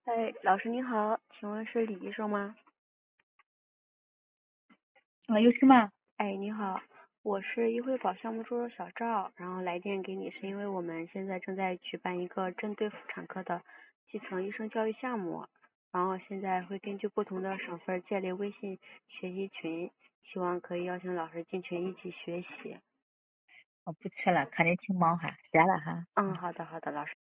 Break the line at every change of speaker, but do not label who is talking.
哎，老师您好，请问是李医生吗？
有事吗？
哎，你好，我是医惠保项目助手小赵，然后来电给你是因为我们现在正在举办一个针对妇产科的基层医生教育项目，然后现在会根据不同的省份建立微信学习群，希望可以邀请老师进群一起学习。
我不去了，看你挺忙哈，谢了哈。
嗯，好的，好的，老师。